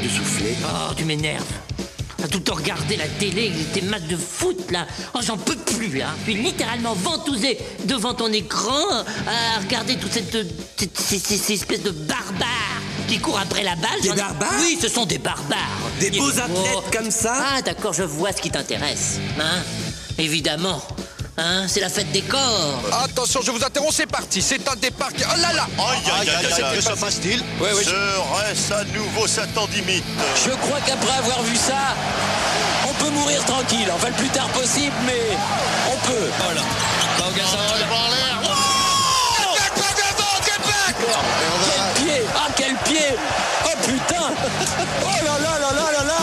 de souffler. Oh, tu m'énerves. À tout le temps regarder la télé, tes matchs de foot, là. Oh, j'en peux plus, là. Je suis littéralement ventousé devant ton écran à regarder toute ces espèces de barbares qui courent après la balle. Des barbares ? Oui, ce sont des barbares. Des beaux athlètes comme ça ? Ah, d'accord, je vois ce qui t'intéresse. Hein ? Évidemment. Hein, c'est la fête des corps. Attention, je vous interromps, c'est parti. C'est un départ qui... Oh là là. Que se passe-t-il ? Serait-ce à nouveau Satan d'imite ? Je crois qu'après avoir vu ça, on peut mourir tranquille. Enfin, le plus tard possible, mais on peut. Voilà. Quel pied ! Ah, quel pied ! Oh putain ! Oh là là là là là là !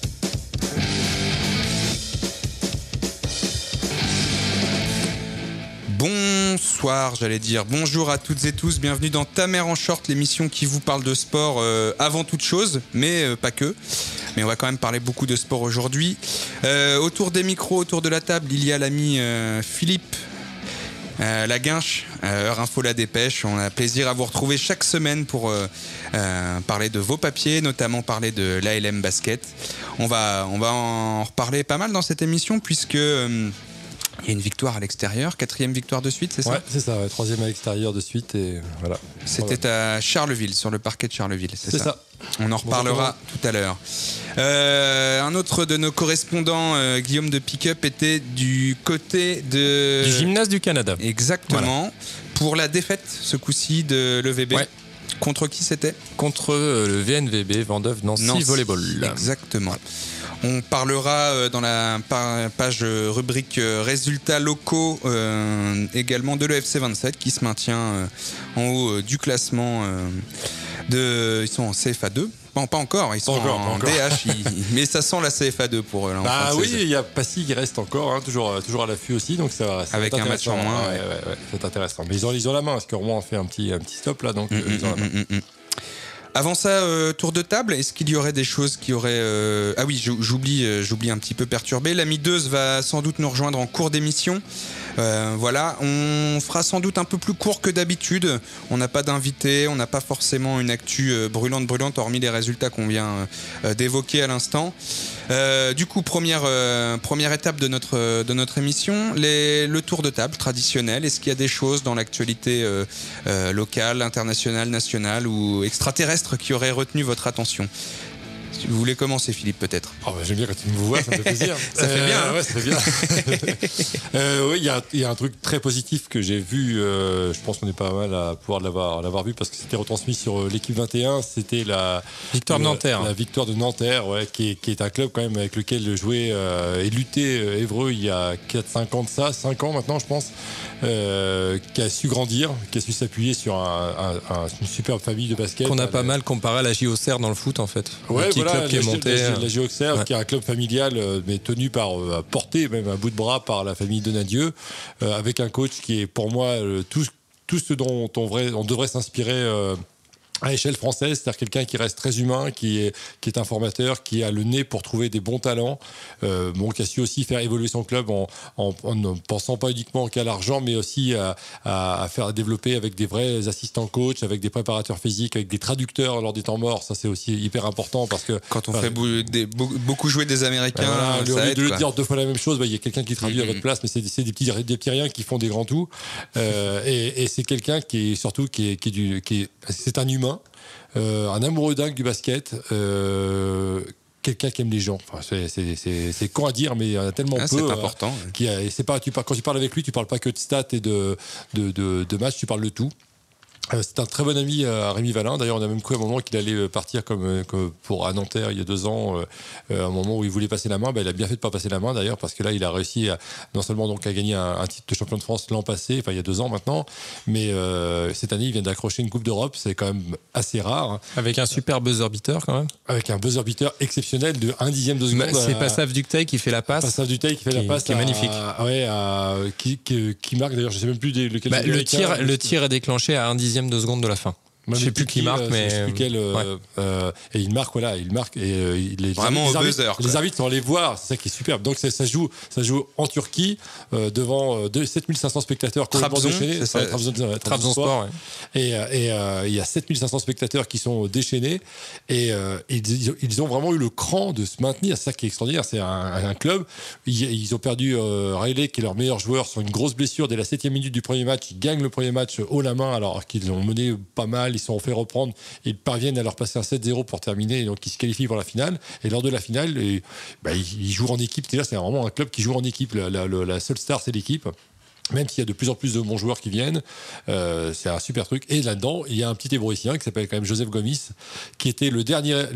Bonsoir, j'allais dire bonjour à toutes et tous, bienvenue dans Ta mère en short, l'émission qui vous parle de sport avant toute chose, mais pas que. Mais on va quand même parler beaucoup de sport aujourd'hui. Autour des micros, autour de la table, il y a l'ami Philippe Laguinche, Heure Info La Dépêche. On a plaisir à vous retrouver chaque semaine pour parler de vos papiers, notamment parler de l'ALM Basket. On va en reparler pas mal dans cette émission puisque... il y a une victoire à l'extérieur, 4e victoire de suite, c'est ça ? Ouais, c'est ça, 3e à l'extérieur de suite et voilà. C'était à Charleville, sur le parquet de Charleville, c'est ça. On en reparlera tout à l'heure. Un autre de nos correspondants, Guillaume de Pick-Up, était du côté du Gymnase du Canada. Exactement, voilà. Pour la défaite, ce coup-ci, de l'EVB. Ouais. Contre qui c'était ? Contre le VNVB, Vendôme Nancy Volleyball. Exactement. Ouais. On parlera dans la page rubrique résultats locaux également de l'EFC 27 qui se maintient en haut du classement ils sont en CFA 2. Pas encore, ils sont en DH, mais ça sent la CFA 2 pour eux. Là, bah oui, il y a Passy qui reste encore, hein, toujours à l'affût aussi, donc ça avec un match en moins. Ouais, c'est intéressant. Mais ils ont la main, parce que Rouen a fait un petit stop là, donc ils ont la main. Avant ça, tour de table, est-ce qu'il y aurait des choses qui auraient... Ah oui, j'oublie un petit peu perturbé. L'ami Deuse va sans doute nous rejoindre en cours d'émission. Voilà, on fera sans doute un peu plus court que d'habitude. On n'a pas d'invité, on n'a pas forcément une actu brûlante, hormis les résultats qu'on vient d'évoquer à l'instant. Du coup, première étape de notre émission, le tour de table traditionnel. Est-ce qu'il y a des choses dans l'actualité locale, internationale, nationale ou extraterrestre qui auraient retenu votre attention ? Si vous voulez commencer, Philippe, peut-être. Oh bah, j'aime bien quand tu me vois, ça me fait plaisir. Ça fait bien. Ouais, ça fait bien. Oui, il y a un truc très positif que j'ai vu. Je pense qu'on est pas mal à pouvoir l'avoir vu parce que c'était retransmis sur l'équipe 21. C'était la victoire de Nanterre. La victoire de Nanterre, ouais, qui est un club quand même avec lequel jouait et luttait Évreux il y a 4-5 ans de ça, 5 ans maintenant, je pense. Qui a su grandir, qui a su s'appuyer sur une superbe famille de basket. Qu'on a pas mal comparé à la JO Auxerre dans le foot en fait. Ouais, voilà, club qui est monté. La JO Auxerre, qui est un club familial, mais tenu porté même à bout de bras par la famille Donadieu, avec un coach qui est pour moi tout ce dont on devrait s'inspirer. À l'échelle française, c'est-à-dire quelqu'un qui reste très humain, qui est un formateur, qui a le nez pour trouver des bons talents, qui a su aussi faire évoluer son club en ne pensant pas uniquement qu'à l'argent, mais aussi à faire développer avec des vrais assistants coach, avec des préparateurs physiques, avec des traducteurs lors des temps morts. Ça, c'est aussi hyper important parce que quand on fait beaucoup jouer des Américains, au lieu de le dire 2 fois la même chose, il y a quelqu'un qui traduit à votre place, mais c'est des petits riens qui font des grands tout. Et c'est quelqu'un qui est surtout c'est un humain. Un amoureux dingue du basket, quelqu'un qui aime les gens. Enfin, c'est con à dire, mais il y en a tellement peu. C'est important. Quand tu parles avec lui, tu parles pas que de stats et de matchs, tu parles de tout. C'est un très bon ami à Rémi Valin. D'ailleurs, on a même cru à un moment qu'il allait partir comme à Nanterre il y a 2 ans, à un moment où il voulait passer la main. Il a bien fait de pas passer la main d'ailleurs, parce que là, il a réussi non seulement donc à gagner un titre de champion de France l'an passé, enfin il y a 2 ans maintenant, mais cette année, il vient d'accrocher une Coupe d'Europe. C'est quand même assez rare. Avec un super buzzer beater quand même. Avec un buzzer beater exceptionnel de 1/10 de seconde. C'est Passaf Ducteil qui fait la passe. Passaf Ducteil qui fait la passe. Qui est magnifique. Qui marque d'ailleurs, je sais même plus lequel. Le tir est déclenché à 1/10 de seconde de la fin. Je sais plus qui marque, mais je sais plus quel, et il marque, et Vraiment au buzzer. Les arbitres vont aller voir, c'est ça qui est superbe. Donc ça joue en Turquie devant 7500 spectateurs. Trabzon, c'est ça. Trabzonspor. Et il y a 7500 spectateurs qui sont déchaînés et ils ont vraiment eu le cran de se maintenir. C'est ça qui est extraordinaire. C'est un club. Ils ont perdu Riley, qui est leur meilleur joueur, sur une grosse blessure dès la 7e minute du premier match. Ils gagnent le premier match haut la main alors qu'ils ont mené pas mal. Ils se sont fait reprendre. Ils parviennent à leur passer un 7-0 pour terminer. Et donc ils se qualifient pour la finale. Et lors de la finale, ils jouent en équipe. C'est-à-dire, c'est vraiment un club qui joue en équipe. La seule star, c'est l'équipe. Même s'il y a de plus en plus de bons joueurs qui viennent, c'est un super truc. Et là-dedans, il y a un petit Ébrouissien qui s'appelle quand même Joseph Gomis, qui était il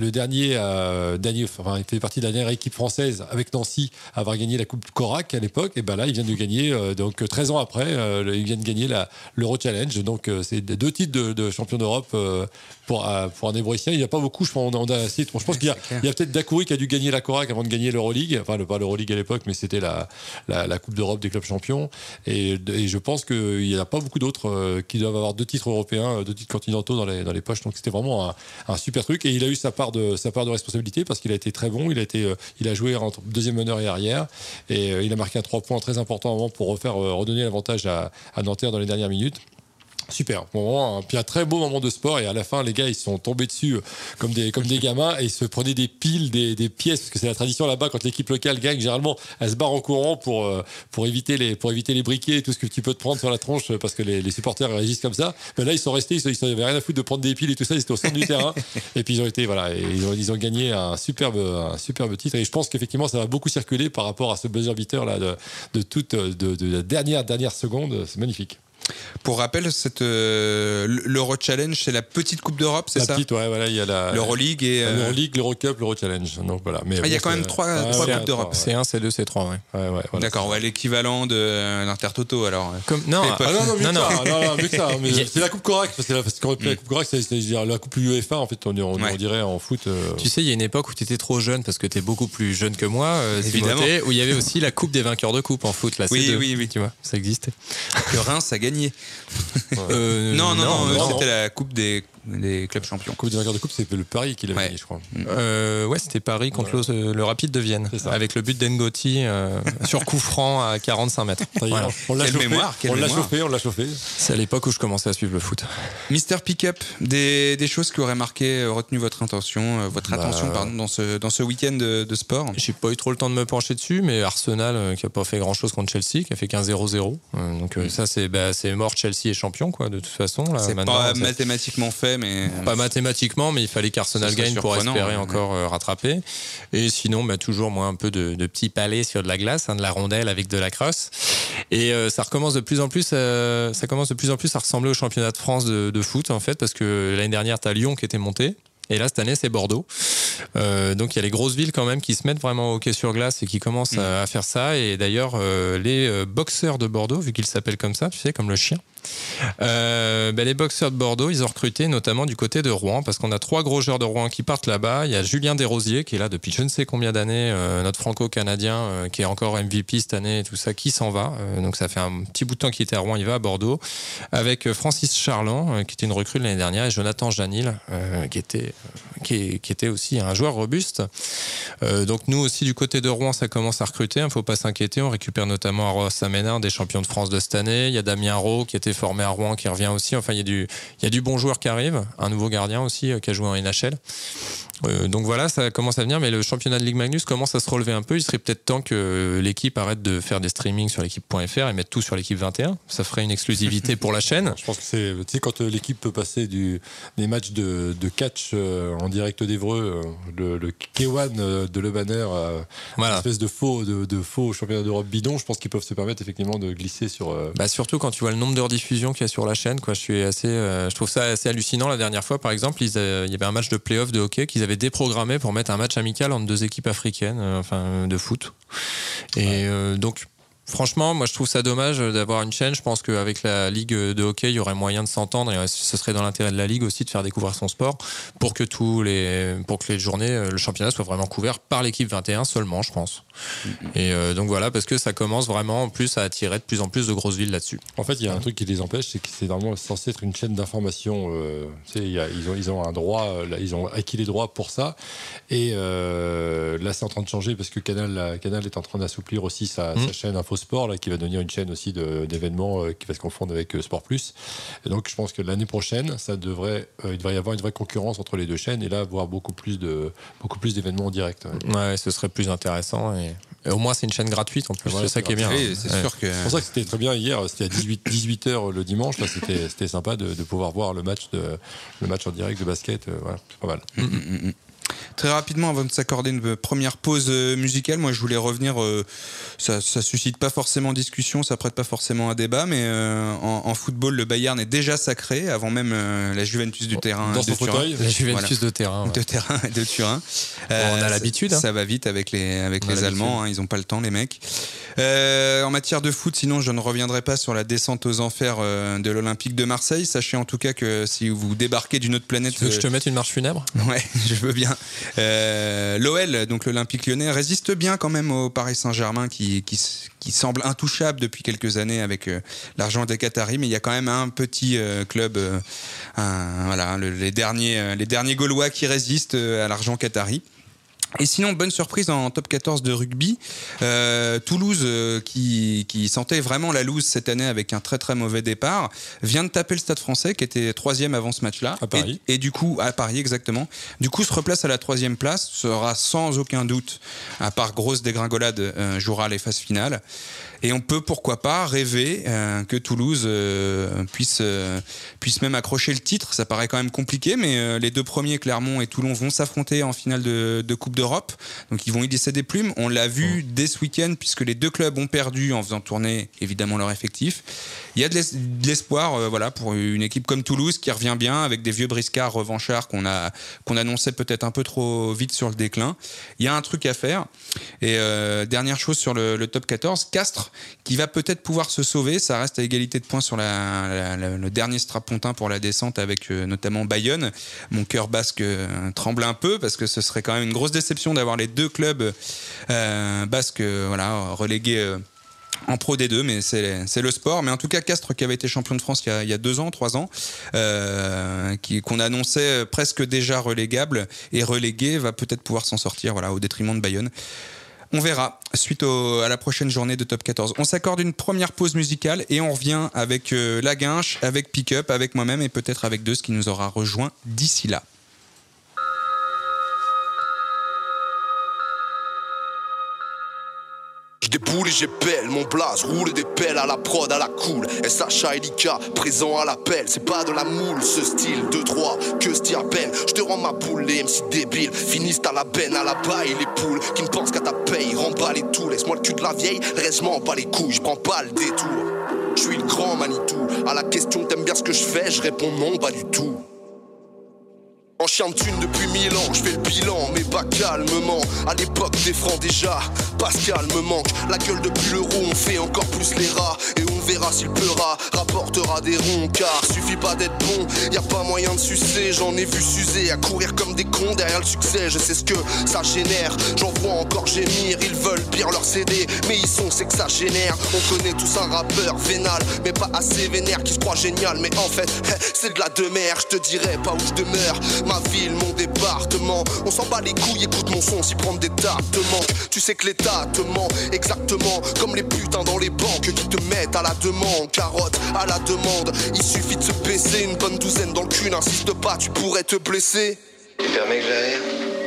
fait partie de la dernière équipe française avec Nancy à avoir gagné la Coupe Korak à l'époque. Et ben là, il vient de gagner, donc 13 ans après, il vient de gagner l'Euro Challenge. Donc c'est 2 titres de champion d'Europe pour un Ébrouissien. Il n'y a pas beaucoup, je pense. Je pense qu'il y a peut-être Dakouri qui a dû gagner la Korak avant de gagner l'Euroleague. Enfin, pas l'Euroleague à l'époque, mais c'était la Coupe d'Europe des clubs champions. Et je pense qu'il n'y a pas beaucoup d'autres qui doivent avoir 2 titres européens, 2 titres continentaux dans les poches. Donc c'était vraiment un super truc. Et il a eu sa part de responsabilité parce qu'il a été très bon. Il a joué entre deuxième meneur et arrière. Et il a marqué un 3 points très important avant pour redonner l'avantage à Nanterre dans les dernières minutes. Super, puis un très beau moment de sport, et à la fin les gars ils se sont tombés dessus comme des gamins, et ils se prenaient des piles, des pièces, parce que c'est la tradition là-bas quand l'équipe locale gagne, généralement elle se barre en courant pour éviter les briquets et tout ce que tu peux te prendre sur la tronche, parce que les supporters réagissent comme ça. Mais là ils sont restés, ils n'avaient rien à foutre de prendre des piles et tout ça, ils étaient au centre du terrain, et puis ils ont gagné un superbe titre, et je pense qu'effectivement ça va beaucoup circuler par rapport à ce buzzer beater là de la dernière seconde. C'est magnifique. Pour rappel, l'Euro Challenge, c'est la petite Coupe d'Europe, c'est ça? Petite, ouais, voilà, il y a l'Euroleague et l'Euroleague, l'Eurocup, l'Euro Challenge. Donc voilà. Mais il y a quand même 3 Coupes d'Europe. C1, C2, C3, ouais. Voilà, d'accord, l'équivalent de l'Intertoto alors. Non, mieux que ça. Mais c'est la Coupe Korak, parce que la Coupe Korak, c'est la Coupe UEFA en fait, on dirait en foot. Tu sais, il y a une époque où tu étais trop jeune parce que tu es beaucoup plus jeune que moi, Timothée, où il y avait aussi la Coupe des vainqueurs de coupe en foot, la C2. Oui, tu vois, ça existait. Que Reims a gagné. Non, c'était la Coupe des clubs champions. Coupe des vainqueurs de coupe, c'est le Paris qui l'a gagné, je crois. C'était Paris contre le Rapide de Vienne, avec le but d'Engoti sur coup franc à 45 mètres. Voilà. On l'a chauffé. C'est à l'époque où je commençais à suivre le foot. Mister Pickup, des choses qui auraient retenu votre attention dans ce week-end de sport. J'ai pas eu trop le temps de me pencher dessus, mais Arsenal qui a pas fait grand-chose contre Chelsea, qui a fait qu'un 0-0. Donc ça c'est mort, Chelsea est champion quoi, de toute façon. Là, c'est pas mathématiquement fait, mais pas mathématiquement, mais il fallait qu'Arsenal gagne pour espérer encore rattraper. Et sinon, toujours un peu de petits palais sur de la glace, de la rondelle avec de la crosse. Et ça commence de plus en plus à ressembler au championnat de France de foot en fait, parce que l'année dernière t'as Lyon qui était monté. Et là, cette année, c'est Bordeaux. Donc, il y a les grosses villes quand même qui se mettent vraiment au hockey sur glace et qui commencent à faire ça. Et d'ailleurs, les boxeurs de Bordeaux, vu qu'ils s'appellent comme ça, tu sais, comme le chien, les boxeurs de Bordeaux, ils ont recruté notamment du côté de Rouen, parce qu'on a 3 gros joueurs de Rouen qui partent là-bas. Il y a Julien Desrosiers qui est là depuis je ne sais combien d'années, notre franco-canadien qui est encore MVP cette année et tout ça, qui s'en va. Donc, ça fait un petit bout de temps qu'il était à Rouen, il va à Bordeaux. Avec Francis Charland, qui était une recrue de l'année dernière, et Jonathan Janil, qui était aussi un joueur robuste. Donc nous aussi du côté de Rouen, ça commence à recruter, faut pas s'inquiéter, on récupère notamment Aros Samenin, des champions de France de cette année. Il y a Damien Rowe qui était formé à Rouen, qui revient aussi. Enfin, il y a du bon joueur qui arrive, un nouveau gardien aussi qui a joué en NHL. Donc voilà, ça commence à venir, mais le championnat de Ligue Magnus commence à se relever un peu. Il serait peut-être temps que l'équipe arrête de faire des streamings sur l'équipe.fr et mette tout sur l'équipe 21. Ça ferait une exclusivité pour la chaîne. Je pense que c'est, tu sais, quand l'équipe peut passer des matchs de catch en direct d'Evreux, le K1 de Le Banner, une espèce de faux championnat d'Europe bidon, je pense qu'ils peuvent se permettre effectivement de glisser sur. Surtout quand tu vois le nombre d'heures diffusion qu'il y a sur la chaîne, quoi. Je trouve ça assez hallucinant. La dernière fois, par exemple, il y avait un match de play-off de hockey qu'ils avaient déprogrammé pour mettre un match amical entre 2 équipes africaines, de foot. Et donc Franchement, moi je trouve ça dommage d'avoir une chaîne. Je pense qu'avec la ligue de hockey, il y aurait moyen de s'entendre et ce serait dans l'intérêt de la ligue aussi de faire découvrir son sport pour que les journées, le championnat soit vraiment couvert par l'équipe 21 seulement, je pense. Et donc voilà, parce que ça commence vraiment en plus à attirer de plus en plus de grosses villes là-dessus. En fait, il y a un truc qui les empêche, c'est que c'est vraiment censé être une chaîne d'information. Ils ont un droit, ils ont acquis les droits pour ça. Et là, c'est en train de changer parce que Canal est en train d'assouplir aussi sa chaîne Infosport, là, qui va devenir une chaîne aussi d'événements qui va se confondre avec Sport Plus. Et donc, je pense que l'année prochaine, il devrait y avoir une vraie concurrence entre les deux chaînes et là, voir beaucoup plus d'événements en direct. Ouais, ce serait plus intéressant et au moins, c'est une chaîne gratuite en plus. Ouais, c'est ça qui est bien. Oui, c'est sûr que... C'est pour ça que c'était très bien hier. C'était à 18h le dimanche. Là, c'était sympa de pouvoir voir le match en direct de basket. Voilà, c'est pas mal. Très rapidement, avant de s'accorder une première pause musicale, moi je voulais revenir, ça suscite pas forcément discussion, ça prête pas forcément à débat, mais en football, le Bayern est déjà sacré, avant même la Juventus du terrain dans son fauteuil. La Juventus de terrain. De terrain et de Turin. On a l'habitude. Ça va vite avec les Allemands, ils ont pas le temps les mecs. En matière de foot, sinon je ne reviendrai pas sur la descente aux enfers de l'Olympique de Marseille. Sachez en tout cas que si vous débarquez d'une autre planète... Tu veux que je te mette une marche funèbre ? Ouais, je veux bien. L'OL, donc l'Olympique Lyonnais, résiste bien quand même au Paris Saint-Germain qui semble intouchable depuis quelques années avec l'argent des Qataris, mais il y a quand même un petit club, les derniers Gaulois qui résistent à l'argent qatari. Et sinon, bonne surprise en top 14 de rugby, Toulouse qui sentait vraiment la loose cette année avec un très très mauvais départ, vient de taper le Stade Français qui était 3e avant ce match-là. À Paris. Et du coup, à Paris exactement. Du coup, se replace à la 3e place, sera sans aucun doute, à part grosse dégringolade, jouera les phases finales. Et on peut pourquoi pas rêver que Toulouse puisse même accrocher le titre. Ça paraît quand même compliqué, mais les deux premiers, Clermont et Toulon, vont s'affronter en finale de Coupe d'Europe. Donc ils vont y laisser des plumes. On l'a vu dès ce week-end, puisque les deux clubs ont perdu en faisant tourner évidemment leur effectif. Il y a de l'espoir pour une équipe comme Toulouse qui revient bien avec des vieux briscards revanchards qu'on annonçait peut-être un peu trop vite sur le déclin. Il y a un truc à faire. Et dernière chose sur le top 14, Castres qui va peut-être pouvoir se sauver. Ça reste à égalité de points sur le dernier strapontin pour la descente avec notamment Bayonne. Mon cœur basque tremble un peu parce que ce serait quand même une grosse déception d'avoir les deux clubs basques relégués en Pro D2, mais c'est le sport. Mais en tout cas, Castres qui avait été champion de France il y a 2 ans, 3 ans, qu'on annonçait presque déjà relégable et relégué, va peut-être pouvoir s'en sortir au détriment de Bayonne. On verra, suite à la prochaine journée de Top 14. On s'accorde une première pause musicale et on revient avec La Guinche, avec Pick-Up, avec moi-même et peut-être avec Deus qui nous aura rejoint d'ici là. Je déboule et j'épelle, mon blaze roule des pelles à la prod, à la cool. SHA et Lika, présent à l'appel. C'est pas de la moule, ce style, 2-3, que se à peine. Je te rends ma boule, les MC débiles finissent à la benne, à la baille. Les poules qui ne pensent qu'à ta paye, remballe et tout. Laisse-moi le cul de la vieille, le reste je m'en bats les couilles, je prends pas le détour. Je suis le grand Manitou, à la question t'aimes bien ce que je fais, je réponds non, pas du tout. En chien de thune depuis 1000 ans, je fais le bilan, mais pas calmement. À l'époque des francs déjà, Pascal me manque. La gueule depuis l'euro, on fait encore plus les rats. Et on verra s'il pleura, rapportera des ronds. Car suffit pas d'être bon, y a pas moyen de sucer. J'en ai vu s'user, à courir comme des cons derrière le succès. Je sais ce que ça génère, j'en vois encore gémir. Ils veulent pire leur CD, mais ils sont, c'est que ça génère. On connaît tous un rappeur vénal, mais pas assez vénère, qui se croit génial. Mais en fait, c'est de la demeure, je te dirai pas où je demeure. Ma ville, mon département, on s'en bat les couilles, écoute mon son, s'y prendre des tapes te manque. Tu sais que l'état te ment, exactement comme les putains dans les banques qui te mettent à la demande, carotte à la demande. Il suffit de se baisser, une bonne douzaine dans le cul, n'insiste pas, tu pourrais te blesser. Tu permets que j'aille ?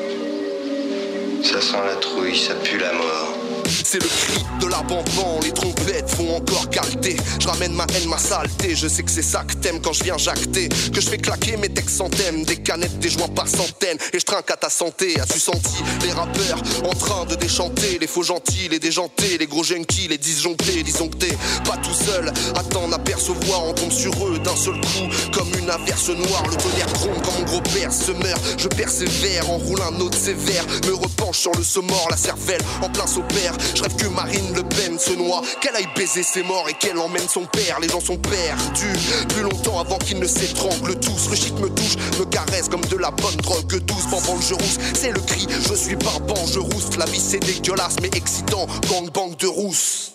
Ça sent la trouille, ça pue la mort. C'est le cri de l'arbre en pan, les trompettes font encore qualité. Je ramène ma haine, ma saleté, je sais que c'est ça que t'aimes quand je viens jacter. Que je fais claquer mes textes sans thème, des canettes, des joints par centaines. Et je trinque à ta santé, as-tu senti les rappeurs en train de déchanter? Les faux gentils, les déjantés, les gros junkies, les disjonctés. Disons que t'es pas tout seul, à t'en apercevoir. On tombe sur eux d'un seul coup, comme une averse noire. Le tonnerre gronde quand mon gros père se meurt. Je persévère, enroule un autre sévère, me repenche sur le saumor, la cervelle en plein saupère. père. Je rêve que Marine Le Pen se noie, qu'elle aille baiser ses morts et qu'elle emmène son père. Les gens sont perdus plus longtemps avant qu'ils ne s'étranglent tous. Le shit me touche, me caresse comme de la bonne drogue douce. Bambang je rousse, c'est le cri, je suis barbant, je rousse. La vie c'est dégueulasse mais excitant, gangbang de rousse.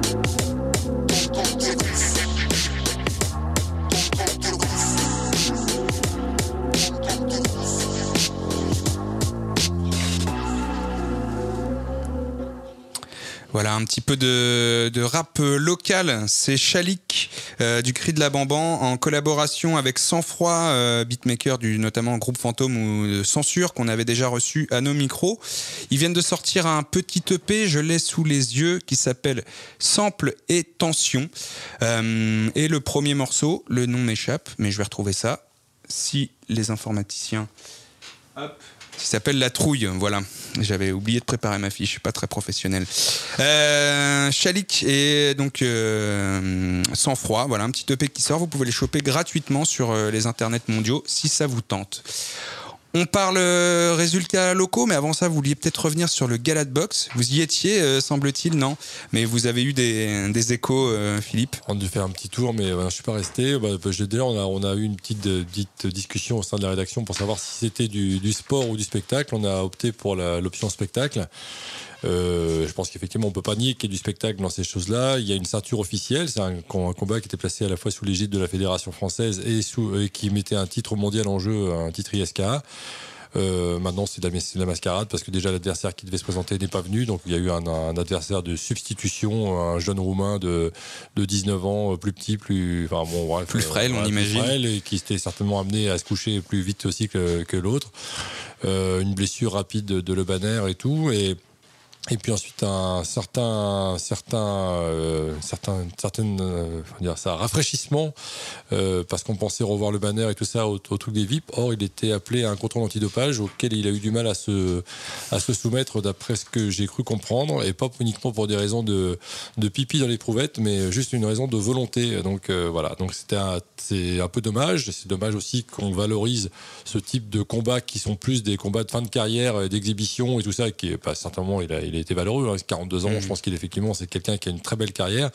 Voilà, un petit peu de rap local, c'est Chalik du Cri de la Bamban en collaboration avec Sang Froid, beatmaker du notamment Groupe Fantôme ou Censure qu'on avait déjà reçu à nos micros. Ils viennent de sortir un petit EP, je l'ai sous les yeux, qui s'appelle Sample et Tension. Et le premier morceau, le nom m'échappe, mais je vais retrouver ça. Si les informaticiens... Hop, qui s'appelle La Trouille, voilà. J'avais oublié de préparer ma fiche, pas très professionnel. Chalik et donc Sang Froid, voilà, un petit EP qui sort. Vous pouvez les choper gratuitement sur les internets mondiaux si ça vous tente. On parle résultats locaux, mais avant ça, vous vouliez peut-être revenir sur le Gala de boxe. Vous y étiez, semble-t-il, non? Mais vous avez eu des échos, Philippe? On a dû faire un petit tour, mais je ne suis pas resté. D'ailleurs, on a eu une petite discussion au sein de la rédaction pour savoir si c'était du sport ou du spectacle. On a opté pour l'option spectacle. Je pense qu'effectivement on peut pas nier qu'il y ait du spectacle dans ces choses-là. Il y a une ceinture officielle, c'est un combat qui était placé à la fois sous l'égide de la Fédération française et qui mettait un titre mondial en jeu, un titre ISKA. Maintenant c'est de la mascarade parce que déjà l'adversaire qui devait se présenter n'est pas venu, donc il y a eu un adversaire de substitution, un jeune roumain de 19 ans, plus petit, plus frêle, on imagine, frêle, et qui s'était certainement amené à se coucher plus vite aussi que l'autre. Une blessure rapide de Le Banner et tout, et puis ensuite un certain rafraîchissement parce qu'on pensait revoir Le Banner et tout ça au truc des VIP. Or il était appelé à un contrôle antidopage auquel il a eu du mal à se soumettre d'après ce que j'ai cru comprendre, et pas uniquement pour des raisons de pipi dans l'éprouvette, mais juste une raison de volonté. Donc voilà, donc c'est un peu dommage. C'est dommage aussi qu'on valorise ce type de combats qui sont plus des combats de fin de carrière, d'exhibition et tout ça, qui est pas certainement il a été valeureux, 42 ans, je pense qu'effectivement c'est quelqu'un qui a une très belle carrière,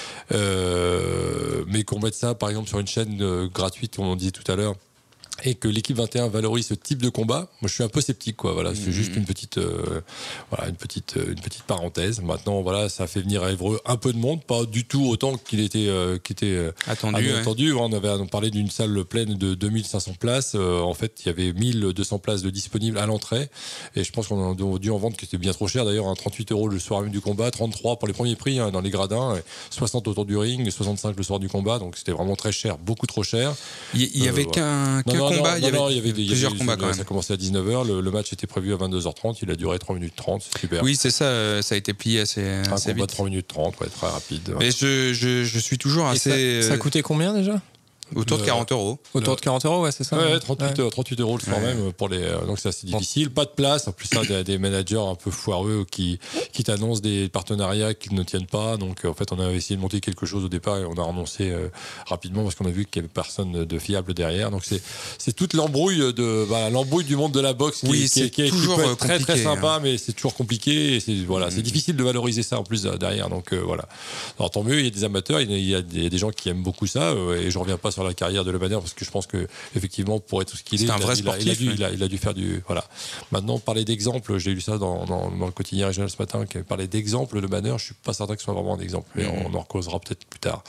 mais qu'on mette ça par exemple sur une chaîne gratuite, comme on disait tout à l'heure, et que l'équipe 21 valorise ce type de combat, moi je suis un peu sceptique, quoi. Voilà, c'est juste une petite parenthèse. Maintenant voilà, ça a fait venir à Évreux un peu de monde, pas du tout autant qu'il était attendu. On parlait d'une salle pleine de 2500 places, en fait il y avait 1200 places de disponibles à l'entrée, et je pense qu'on a dû en vendre qui était bien trop cher d'ailleurs, 38 € le soir même du combat, 33 pour les premiers prix dans les gradins, 60 autour du ring, 65 le soir du combat, donc c'était vraiment très cher, beaucoup trop cher. Il y avait qu'un combat, il y avait plusieurs combats quand même. Ça a commencé à 19h, le match était prévu à 22h30, il a duré 3 minutes 30, c'est super. Oui, c'est ça, ça a été plié assez vite. Un combat de 3 minutes 30, ouais, très rapide. Mais je suis toujours assez... Ça coûtait combien déjà ? Autour de 40 €. Autour de 40 €, ouais, c'est ça. Ouais, 38 € le soir même pour les. Donc c'est assez difficile. Pas de place. En plus, il y a des managers un peu foireux qui t'annoncent des partenariats qu'ils ne tiennent pas. Donc en fait, on a essayé de monter quelque chose au départ et on a renoncé rapidement parce qu'on a vu qu'il n'y avait personne de fiable derrière. Donc c'est toute l'embrouille du monde de la boxe qui est toujours très très sympa, mais c'est toujours compliqué. Et c'est difficile de valoriser ça en plus derrière. Donc voilà. Alors tant mieux, il y a des amateurs, il y a des gens qui aiment beaucoup ça. Et je reviens pas sur la carrière de Le Banner parce que je pense que effectivement pour être tout ce qu'il est, un vrai sportif, il a dû faire du voilà. Maintenant parler d'exemple, j'ai lu ça dans le quotidien régional ce matin qui avait parlé d'exemple Le Banner, je suis pas certain que ce soit vraiment un exemple, mais on en causera peut-être plus tard.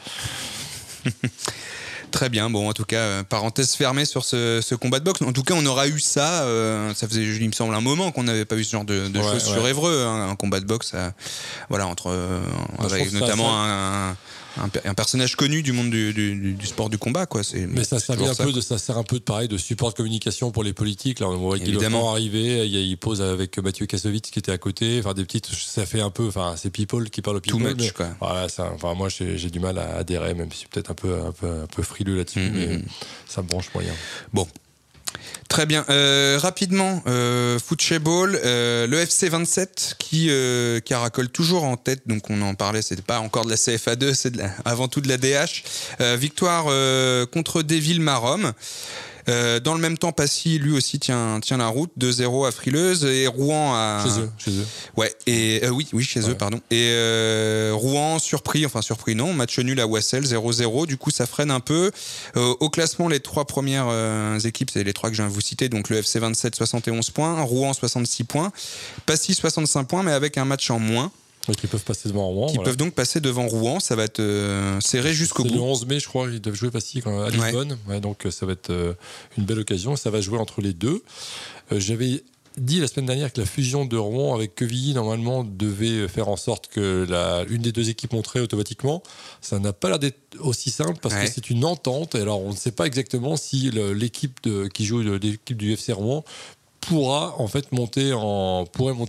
Très bien, bon en tout cas parenthèse fermée sur ce combat de boxe. En tout cas on aura eu ça, ça faisait il me semble un moment qu'on n'avait pas eu ce genre de choses sur Évreux, un combat de boxe voilà avec notamment un personnage connu du monde du sport du combat, quoi. Mais ça sert un peu de support de communication pour les politiques. Là, on voit Guy Lefranc arriver, il pose avec Mathieu Kassovitz qui était à côté. Enfin, des petites, ça fait un peu, enfin, c'est people qui parle au people. Too much, quoi. Voilà, moi, j'ai du mal à adhérer, même si je suis peut-être un peu frileux là-dessus, mais ça me branche moyen. Bon. Très bien. Rapidement, football, le FC 27 qui caracole toujours en tête. Donc on en parlait, c'était pas encore de la CFA2, c'est avant tout de la DH. Victoire contre Deville Marom. Dans le même temps, Passy, lui aussi, tient la route. 2-0 à Frileuse. Et Rouen à... Chez eux. Ouais, et oui, chez eux, pardon. Et Rouen, surpris non, match nul à Wassel, 0-0. Du coup, ça freine un peu. Au classement, les 3 premières équipes, c'est les 3 que je viens de vous citer. Donc le FC 27, 71 points. Rouen, 66 points. Passy, 65 points, mais avec un match en moins. Donc ils peuvent passer devant Rouen. Peuvent donc passer devant Rouen. Ça va être serré jusqu'au bout. C'est le 11 mai, je crois, ils doivent jouer Passy à Lisbonne. Ouais, donc ça va être une belle occasion. Ça va jouer entre les deux. J'avais dit la semaine dernière que la fusion de Rouen avec Quevilly normalement devait faire en sorte que une des deux équipes monterait automatiquement. Ça n'a pas l'air d'être aussi simple parce que c'est une entente. Et alors on ne sait pas exactement si l'équipe qui joue l'équipe du FC Rouen pourrait monter en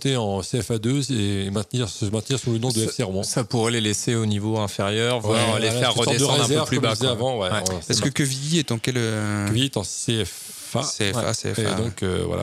CFA2 et se maintenir sous le nom de FC Rouen. Ça pourrait les laisser au niveau inférieur, voire les faire redescendre un peu plus bas. Est-ce que Quevilly est en quel... Quevilly est en CFA. CFA. Et donc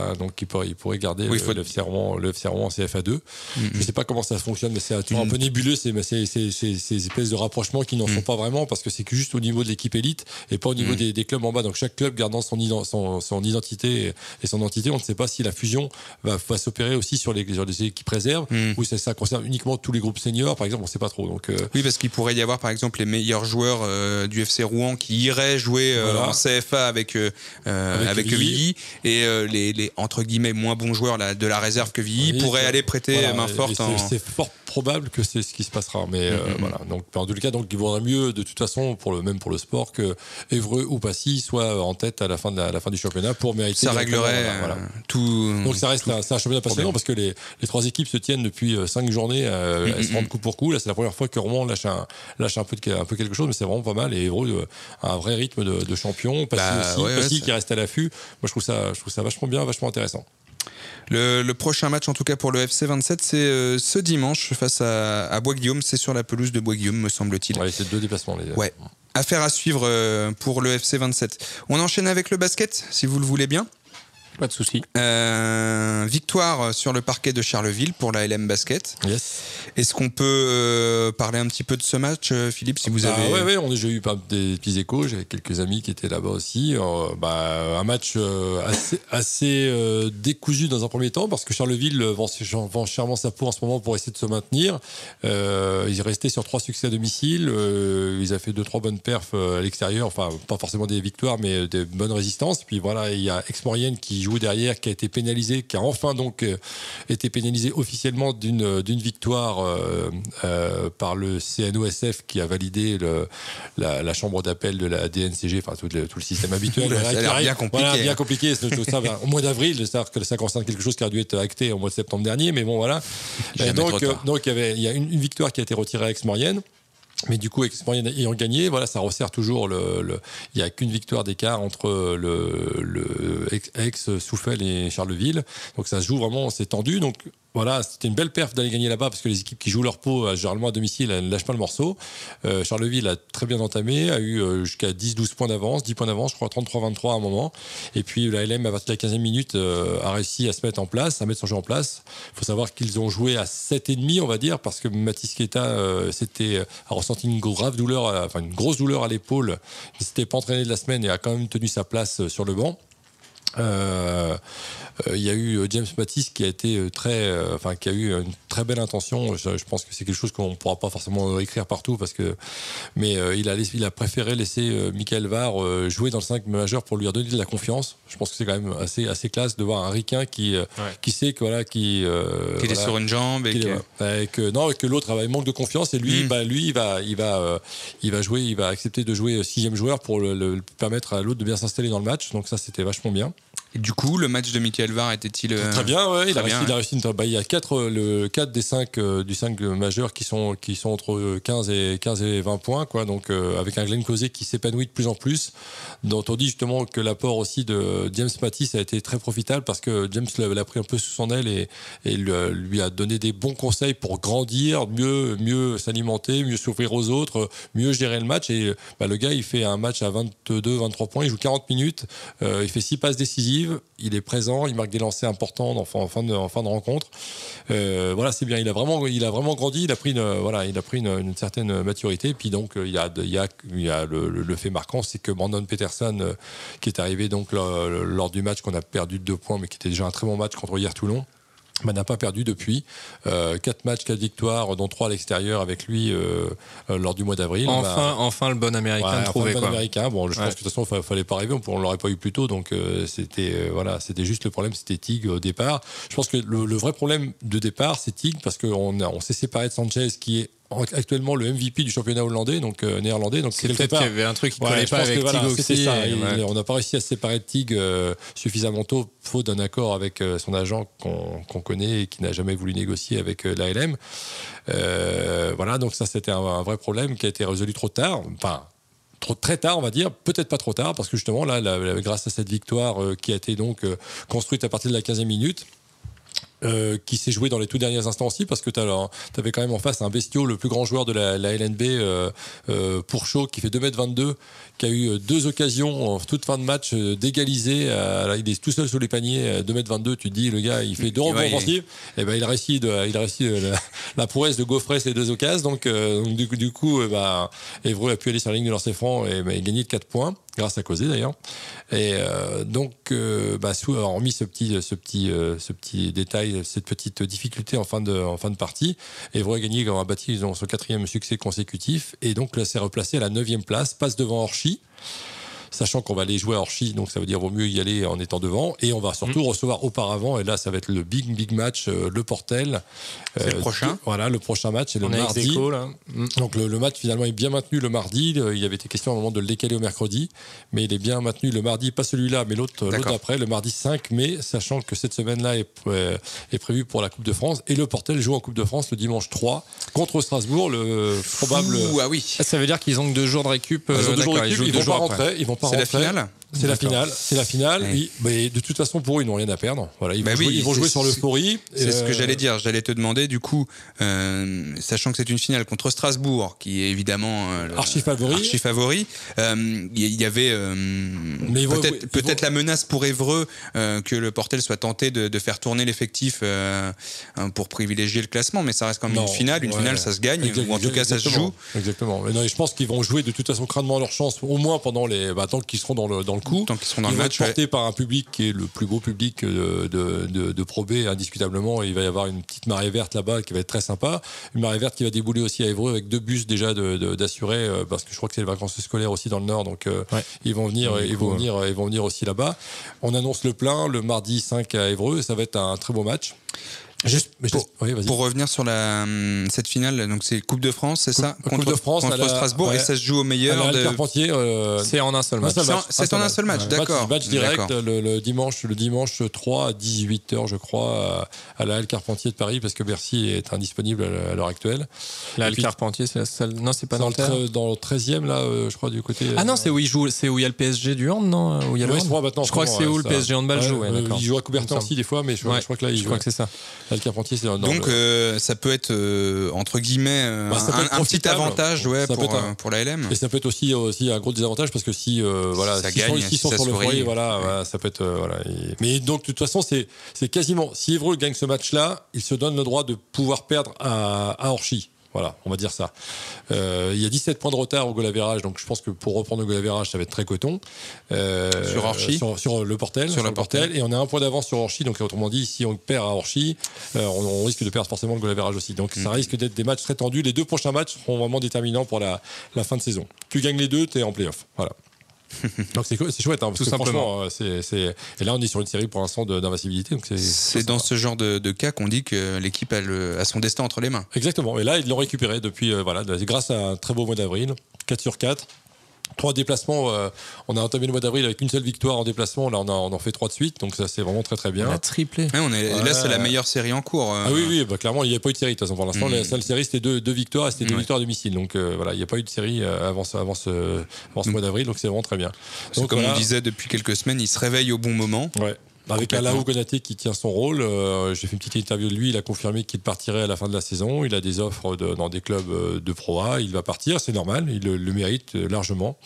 il pourrait garder le FC Rouen en CFA2. Je ne sais pas comment ça fonctionne, mais c'est toujours un peu nébuleux ces espèces de rapprochements qui n'en sont pas vraiment parce que c'est que juste au niveau de l'équipe élite et pas au niveau des clubs en bas. Donc chaque club gardant son identité et son entité, on ne sait pas si la fusion va s'opérer aussi sur les équipes réserves ou ça concerne uniquement tous les groupes seniors, par exemple, on ne sait pas trop. Donc, oui, parce qu'il pourrait y avoir par exemple les meilleurs joueurs du FC Rouen qui iraient jouer en CFA avec Quevilly et les entre guillemets moins bons joueurs de la réserve Quevilly pourraient aller prêter main forte. C'est fort probable que c'est ce qui se passera, mais voilà. Donc en tout cas, il vaudrait mieux de toute façon pour le sport que Évreux ou Passy soient en tête à la fin du championnat pour mériter. Ça réglerait tout. Donc ça reste un championnat passionnant parce que les 3 équipes se tiennent depuis 5 journées, elles se rendent coup pour coup. Là, c'est la première fois que Rouen lâche un peu quelque chose, mais c'est vraiment pas mal. Et Évreux a un vrai rythme de champion. Passy qui reste à l'affût. Moi, je trouve ça vachement bien, vachement intéressant. Le prochain match, en tout cas pour le FC 27, c'est ce dimanche face à Bois-Guillaume. C'est sur la pelouse de Bois-Guillaume, me semble-t-il. Ouais, c'est 2 déplacements. Affaire à suivre pour le FC 27. On enchaîne avec le basket, si vous le voulez bien. Pas de souci. Victoire sur le parquet de Charleville pour la LM Basket. Yes. Est-ce qu'on peut parler un petit peu de ce match, Philippe, si vous avez... Oui, on a déjà eu des petits échos. J'avais quelques amis qui étaient là-bas aussi. Un match assez décousu dans un premier temps parce que Charleville vend chèrement sa peau en ce moment pour essayer de se maintenir. Ils restaient sur 3 succès à domicile. Ils ont fait 2-3 bonnes perfs à l'extérieur. Enfin, pas forcément des victoires, mais des bonnes résistances. Puis voilà, il y a Aix-Maurienne qui joue derrière, qui a été pénalisé, qui a enfin donc été pénalisé officiellement d'une victoire par le CNOSF qui a validé la chambre d'appel de la DNCG, enfin tout le système habituel. Ça a l'air bien compliqué. Voilà, bien compliqué. Ça, au mois d'avril, c'est-à-dire que ça concerne quelque chose qui a dû être acté au mois de septembre dernier, mais bon voilà. Donc il y a une victoire qui a été retirée à Aix-Maurienne. Mais du coup, Aix-Maurienne ayant gagné, voilà, ça resserre toujours il n'y a qu'une victoire d'écart entre le Aix, Souffel et Charleville. Donc ça se joue vraiment, c'est tendu. Donc voilà, c'était une belle perf d'aller gagner là-bas parce que les équipes qui jouent leur peau, généralement à domicile, elles ne lâchent pas le morceau. Charleville a très bien entamé, a eu jusqu'à 10 points d'avance, je crois 33-23 à un moment. Et puis la LM, à partir de la 15e minute, a réussi à se mettre en place, à mettre son jeu en place. Il faut savoir qu'ils ont joué à 7,5, on va dire, parce que Mathis Keita a ressenti une grosse douleur à l'épaule. Il ne s'était pas entraîné de la semaine et a quand même tenu sa place sur le banc. Il y a eu James Matisse qui a été qui a eu une très belle intention. Je pense que c'est quelque chose qu'on ne pourra pas forcément écrire partout mais il a préféré laisser Michael Var jouer dans le 5 majeur pour lui redonner de la confiance. Je pense que c'est quand même assez classe de voir un ricain qui sait que est sur une jambe et que l'autre manque de confiance et lui il va jouer, il va accepter de jouer 6e joueur pour le permettre à l'autre de bien s'installer dans le match. Donc ça, c'était vachement bien. Et du coup, le match de Michael Var était-il très bien, ouais, il a réussi. Il y a 4 des 5 du 5 majeur qui sont entre 15 et 20 points, quoi. Donc avec un Glenn Closé qui s'épanouit de plus en plus, dont on dit justement que l'apport aussi de James Matisse a été très profitable parce que James l'a pris un peu sous son aile et lui a donné des bons conseils pour grandir, mieux s'alimenter, mieux s'ouvrir aux autres, mieux gérer le match. Et le gars, il fait un match à 22-23 points, il joue 40 minutes, il fait 6 passes décisives. arrive, il est présent, il marque des lancers importants en fin de rencontre. Voilà, c'est bien. Il a vraiment grandi. Il a pris une certaine maturité. Et puis donc il y a le fait marquant, c'est que Brandon Peterson, qui est arrivé donc lors du match qu'on a perdu de 2 points, mais qui était déjà un très bon match contre hier Toulon, n'a pas perdu depuis. 4 matchs, 4 victoires, dont 3 à l'extérieur avec lui lors du mois d'avril. Enfin le bon américain trouvé. Enfin le bon américain. Bon, je pense que de toute façon, il ne fallait pas rêver, on ne l'aurait pas eu plus tôt. Donc c'était juste le problème, c'était Tig au départ. Je pense que le vrai problème de départ, c'est Tig, parce qu'on s'est séparé de Sanchez, qui est actuellement le MVP du championnat hollandais, donc néerlandais. Donc c'est peut-être qu'il y avait un truc qui ne collait pas avec Tig aussi. On n'a pas réussi à se séparer de Tig suffisamment tôt, faute d'un accord avec son agent qu'on connaît et qui n'a jamais voulu négocier avec l'ALM. Voilà, donc ça c'était un vrai problème qui a été résolu trop tard. Enfin, très tard, on va dire, peut-être pas trop tard, parce que justement là, grâce à cette victoire qui a été donc construite à partir de la 15e minute, qui s'est joué dans les tout derniers instants aussi, parce que tu avais quand même en face un bestiau, le plus grand joueur de la LNB, Pourchaud, qui fait 2m22, qui a eu 2 occasions en toute fin de match d'égaliser. Il est tout seul sous les paniers, 2m22, tu te dis, le gars, il fait 2 rebonds offensifs, et ben il a réussi la prouesse de gaufrer ces 2 occasions. Donc du coup, Évreux a pu aller sur la ligne de lancer franc et gagner de 4 points. Grâce à Causé d'ailleurs. Et hormis ce petit détail, cette petite difficulté en fin de partie, Évreux a gagné, a battu son 4e succès consécutif, et donc là s'est replacé à la 9e place, passe devant Orchy, sachant qu'on va aller jouer à Orchy, donc ça veut dire vaut mieux y aller en étant devant, et on va surtout recevoir auparavant, et là ça va être le big match, le Portel. C'est le prochain. Voilà, le prochain match, c'est le mardi. Ex-aequo, là. Donc le match finalement est bien maintenu le mardi. Il y avait été question à un moment de le décaler au mercredi, mais il est bien maintenu le mardi, pas celui-là, mais l'autre après, le mardi 5 mai, sachant que cette semaine-là est prévue pour la Coupe de France, et le Portel joue en Coupe de France le dimanche 3 contre Strasbourg, le probable. Ah oui. Ça veut dire qu'ils ont que 2 jours de récup. Ils ont 2 jours de récup, ils vont pas rentrer. C'est la finale. C'est la finale. Oui. Mais de toute façon, pour eux, ils n'ont rien à perdre. Voilà, ils vont jouer sur l'euphorie. C'est ce que j'allais dire. J'allais te demander, du coup, sachant que c'est une finale contre Strasbourg, qui est évidemment archi favori, il y avait peut-être la menace pour Évreux que le Portel soit tenté de faire tourner l'effectif pour privilégier le classement, mais ça reste quand même une finale. Une finale, ça se gagne, ou en tout cas, ça se joue. Exactement. Mais non, je pense qu'ils vont jouer de toute façon crânement leur chance, au moins pendant tant qu'ils seront dans le coup. Tant qu'ils seront dans le match, vont être portés par un public qui est le plus beau public de Pro B, indiscutablement. Il va y avoir une petite marée verte là-bas qui va être très sympa. Une marée verte qui va débouler aussi à Évreux avec 2 bus déjà d'assurer, parce que je crois que c'est les vacances scolaires aussi dans le Nord, donc ils vont venir aussi là-bas. On annonce le plein le mardi 5 à Évreux, et ça va être un très beau match. Pour revenir sur cette finale, donc c'est Coupe de France, c'est ça, contre Strasbourg, et ça se joue au meilleur de Carpentier. C'est en un seul match. C'est en un seul match, d'accord. Match direct le dimanche 3 à 18h, je crois, à la Halle Carpentier de Paris, parce que Bercy est indisponible à l'heure actuelle. La Halle Carpentier, c'est la salle. Non, c'est pas dans le 13e là, je crois, du côté. Ah non, c'est où il joue, c'est où il y a le PSG du hand, non, où il y a je crois que c'est où le PSG handball joue. Il joue à Coubertin aussi des fois, mais je crois que là, je crois que c'est ça. Carpentier, donc ça peut être entre guillemets un petit avantage pour la LM, et ça peut être aussi un gros désavantage, parce que si s'ils sont sur le foyer, ça peut être mais donc de toute façon c'est quasiment, si Évreux gagne ce match-là, il se donne le droit de pouvoir perdre à Orchy. Voilà, on va dire ça. Il y a 17 points de retard au goal average, donc je pense que pour reprendre le goal average, ça va être très coton. Sur Orchy, sur le Portel, et on a 1 point d'avance sur Orchy, donc autrement dit, si on perd à Orchy, on risque de perdre forcément le goal average aussi. Donc ça risque d'être des matchs très tendus. Les 2 prochains matchs seront vraiment déterminants pour la fin de saison. Tu gagnes les 2, tu es en play-off. Voilà. Donc c'est chouette, parce que franchement, et là on est sur une série pour l'instant d'invincibilité. C'est dans ce genre de cas qu'on dit que l'équipe a son destin entre les mains. Exactement, et là ils l'ont récupéré depuis, grâce à un très beau mois d'avril, 4 sur 4. 3 déplacements, on a entamé le mois d'avril avec une seule victoire en déplacement, là on en fait 3 de suite, donc ça c'est vraiment très très bien. On a triplé. Là c'est la meilleure série en cours. Ah oui, clairement il n'y a pas eu de série de toute façon pour l'instant. La seule série c'était 2 victoires, et c'était 2 victoires à domicile, donc il n'y a pas eu de série avant ce mois d'avril, donc c'est vraiment très bien. Donc comme on disait depuis quelques semaines, il se réveille au bon moment. Ouais. Avec Alao Konaté qui tient son rôle. J'ai fait une petite interview de lui, il a confirmé qu'il partirait à la fin de la saison. Il a des offres dans des clubs de Pro A, il va partir, c'est normal, il le mérite largement.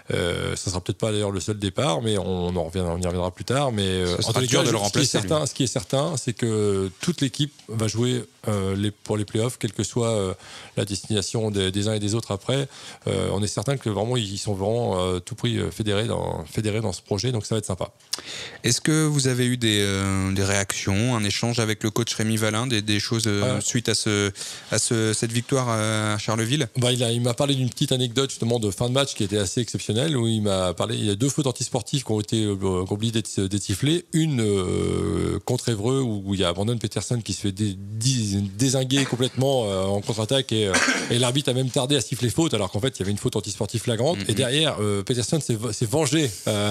Ça sera peut-être pas d'ailleurs le seul départ, mais on y reviendra plus tard. Mais ça sera dur de le remplacer. Ce qui est certain, c'est que toute l'équipe va jouer pour les playoffs, quelle que soit la destination des uns et des autres après. On est certain que vraiment ils sont vraiment tout prix fédérés dans ce projet, donc ça va être sympa. Est-ce que vous avez eu des réactions, un échange avec le coach Rémi Valin, des choses suite à cette victoire à Charleville? Il m'a parlé d'une petite anecdote justement de fin de match qui était assez exceptionnelle, où il m'a parlé, il y a 2 fautes antisportives qui ont été oubliées d'être sifflées, une contre Évreux où il y a Brandon Peterson qui se fait dézinguer complètement en contre-attaque et l'arbitre a même tardé à siffler faute alors qu'en fait il y avait une faute antisportive flagrante et derrière Peterson s'est vengé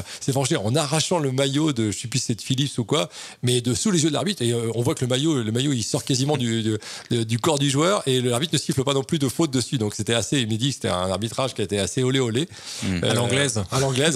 en arrachant le maillot de je sais plus si c'est de Phillips ou quoi, mais sous les yeux de l'arbitre, et on voit que le maillot il sort quasiment du corps du joueur et l'arbitre ne siffle pas non plus de faute dessus, donc c'était assez, il m'a dit que c'était un arbitrage qui a été assez olé à l'anglaise à l'anglaise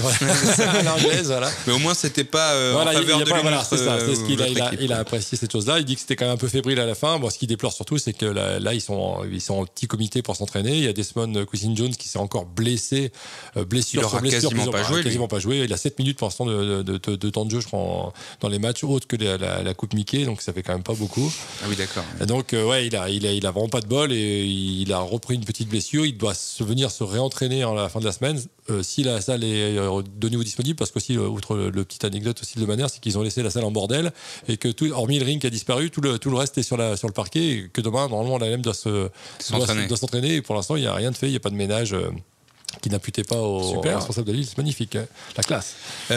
voilà. Mais au moins c'était pas en faveur de l'une c'est ça, c'est ce qu'il a apprécié cette chose là. Il dit que c'était quand même un peu fébrile à la fin. Bon, ce qu'il déplore surtout c'est que là ils sont en petit comité pour s'entraîner. Il y a Desmond Cousin-Jones qui s'est encore blessure sur blessure, quasiment pas joué. Il a 7 minutes pour l'instant de temps de jeu, je crois, dans les matchs autres que la Coupe Mickey, donc ça fait quand même pas beaucoup. Ah oui, d'accord. Donc il a vraiment pas de bol et il a repris une petite blessure. Il doit venir se réentraîner à la fin de la semaine si la salle est de nouveau disponible, parce qu'aussi outre le petite anecdote aussi de manière, c'est qu'ils ont laissé la salle en bordel et que hormis le ring qui a disparu, tout le reste est sur le parquet et que demain normalement la LM doit s'entraîner et pour l'instant il n'y a rien de fait, il n'y a pas de ménage qui n'imputait pas aux responsables de l'île. C'est magnifique, la classe.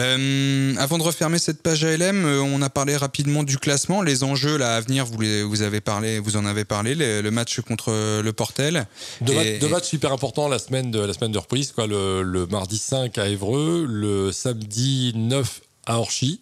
Avant de refermer cette page ALM, on a parlé rapidement du classement, les enjeux là, à venir, vous en avez parlé, le match contre le Portel. Deux matchs super importants la semaine de reprise, quoi, le mardi 5 à Évreux, le samedi 9 à Orchy.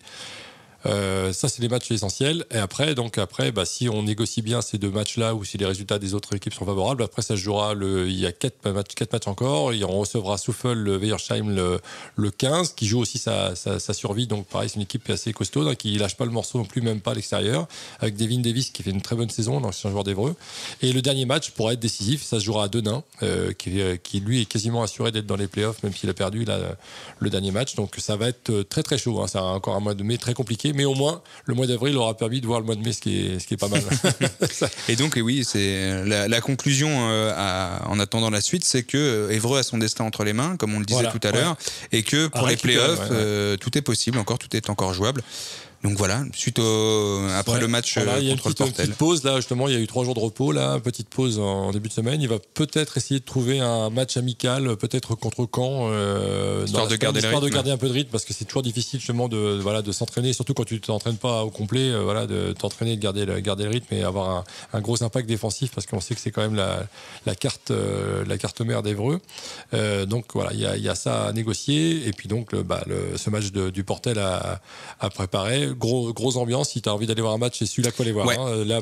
Ça c'est les matchs essentiels et après si on négocie bien ces 2 matchs là ou si les résultats des autres équipes sont favorables, après ça se jouera il y a 4 matchs encore, et on recevra Souffle, le Weiersheim le 15 qui joue aussi sa survie, donc pareil c'est une équipe assez costaud hein, qui lâche pas le morceau non plus, même pas à l'extérieur, avec Devin Davis qui fait une très bonne saison, donc c'est un joueur d'Évreux, et le dernier match pourra être décisif, ça se jouera à Denain qui lui est quasiment assuré d'être dans les playoffs même s'il a perdu le dernier match, donc ça va être très très chaud hein. Ça sera encore un mois de mai très compliqué, mais au moins le mois d'avril aura permis de voir le mois de mai, ce qui est pas mal. Et donc oui, c'est la conclusion en attendant la suite, c'est que Évreux a son destin entre les mains, comme on le disait tout à l'heure, et que pour les playoffs, tout est possible, tout est encore jouable. Donc voilà, après le match contre le Portel. Une petite pause là, justement, il y a eu 3 jours de repos là, petite pause en début de semaine. Il va peut-être essayer de trouver un match amical, peut-être contre Caen, histoire de garder un peu de rythme, parce que c'est toujours difficile justement de s'entraîner, surtout quand tu t'entraînes pas au complet, de t'entraîner, de garder le rythme et avoir un gros impact défensif, parce qu'on sait que c'est quand même la carte mère d'Évreux. Donc voilà, il y a ça à négocier, et puis donc ce match du Portel à préparer. Grosse ambiance, si tu as envie d'aller voir un match, c'est celui-là qu'il faut aller voir.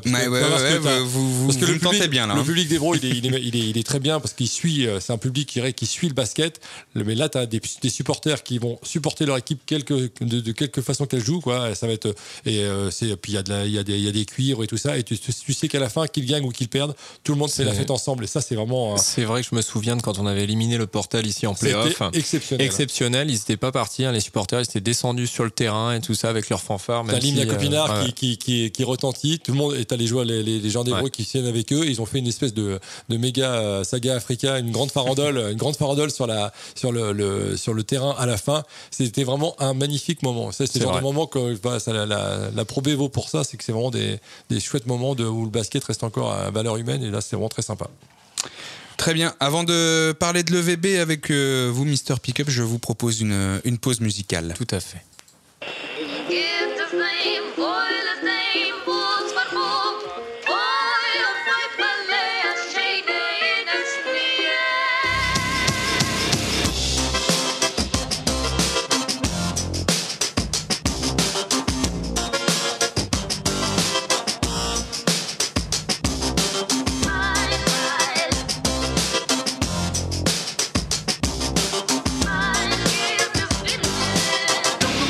Vous le tentez bien là. Le public d'Évreux, il est très bien parce qu'il suit, c'est un public qui suit le basket. Mais là, tu as des supporters qui vont supporter leur équipe de quelque façon qu'elle joue, quoi. Ça va être puis il y a des cuivres et tout ça, et tu sais qu'à la fin, qu'ils gagnent ou qu'ils perdent, tout le monde fait la fête ensemble. Et ça, c'est vraiment. C'est vrai que je me souviens de quand on avait éliminé le Portel ici en play-off. Exceptionnel. Ils n'étaient pas partis, hein, les supporters, ils étaient descendus sur le terrain et tout ça avec leur fanfare. T'as Ligne Copinard qui retentit, tout le monde, et t'as les joueurs, les gens d'Évreux qui viennent avec eux. Ils ont fait une espèce de méga saga Africa, une grande farandole sur le terrain à la fin. C'était vraiment un magnifique moment. C'est le genre de moment que la Pro B vaut pour ça, c'est que c'est vraiment des chouettes moments où le basket reste encore à valeur humaine, et là c'est vraiment très sympa. Très bien. Avant de parler de l'EVB avec vous, Mr. Pickup, je vous propose une pause musicale. Tout à fait. Don't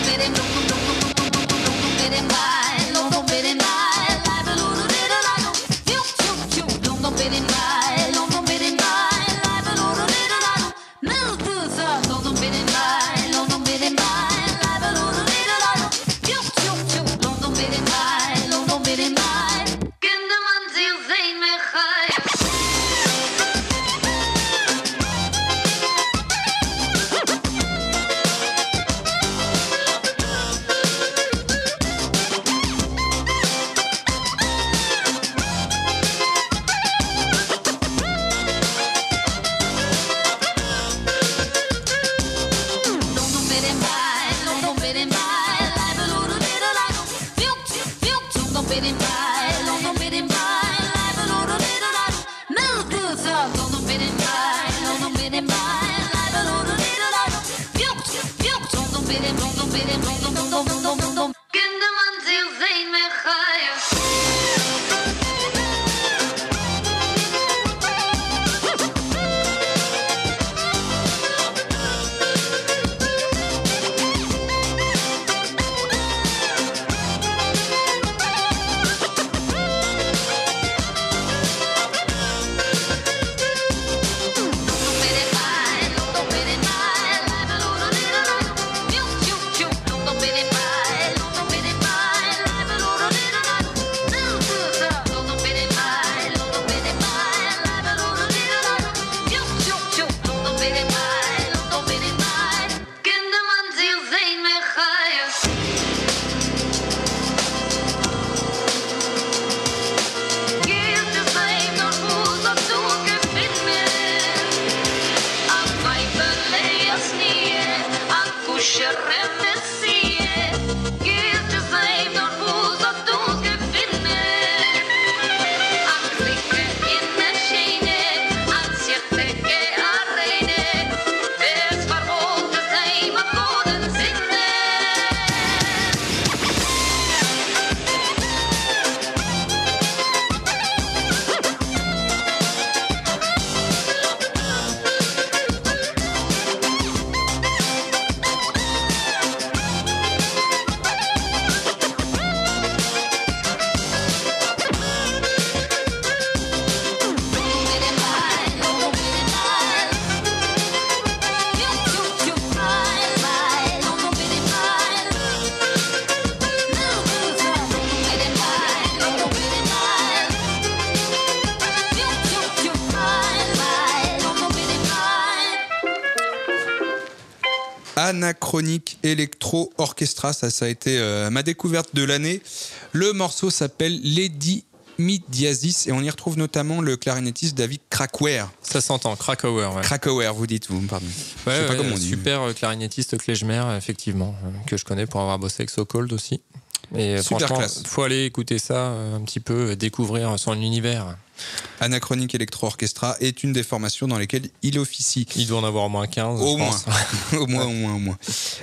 Anachronique Electro Orchestra, ça a été ma découverte de l'année. Le morceau s'appelle Lady Midiasis et on y retrouve notamment le clarinettiste David Krakauer. Ça s'entend, Krakauer. Ouais. Krakauer, vous dites, vous, pardon. Ouais, je sais pas comment on dit. Super clarinettiste klezmer, effectivement, que je connais pour avoir bossé avec So Cold aussi. Et super franchement, classe. Faut aller écouter ça un petit peu, découvrir son univers. Anachronique Electro Orchestra est une des formations dans lesquelles il officie. Il doit en avoir au moins 15. Au moins. au moins.